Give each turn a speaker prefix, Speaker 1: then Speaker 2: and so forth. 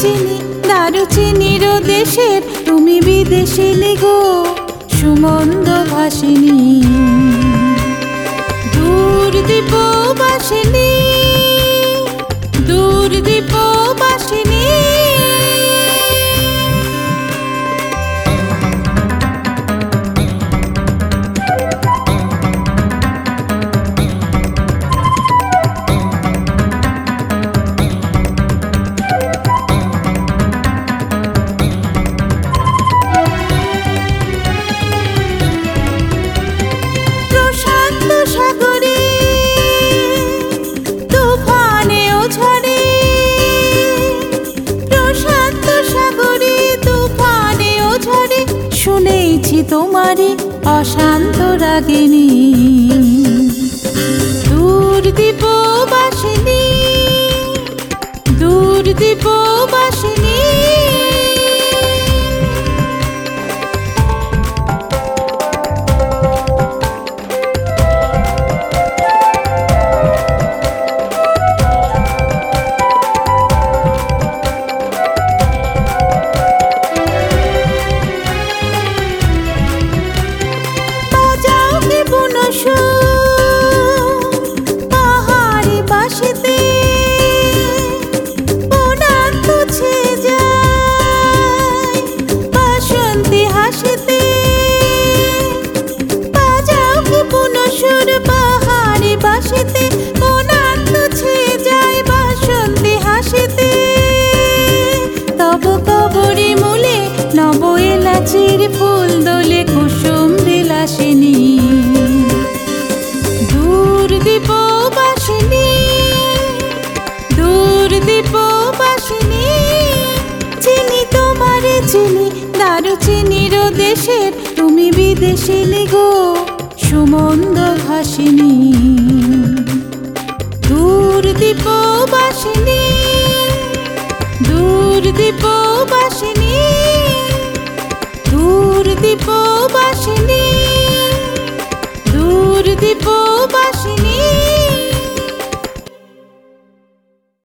Speaker 1: চিনি দারুচিনির দেশের, তুমি বিদেশিনী গো সুমন্দ ভাসিনী। দূর দীপবাসিনী, দূর দীপবাসিনী। শুনেছি তোমারি অশান্ত রাগিনী। দূর দীপবাসিনী, দূর দীপবাসিনী। পাহাড়ি বাসিতে বনান্ত ছে যায় বাসন্তী হাসিতে। বাজাও কি পুনঃসুর পাহাড়ি বাসিতে বনান্ত ছে যায় বাসন্তী হাসিতে। তব কবরী মূলে নব এলাচির ফুল দোলে কুসুম বিলাসিনী। দূর দীপবাসিনী, দূর দীপবাসিনী। চিনি তোমারে চিনি দারুচিনির দেশের, তুমি বিদেশিনী গো সুমন্দ ভাসিনী। দূর দীপবাসিনী, দূর দীপ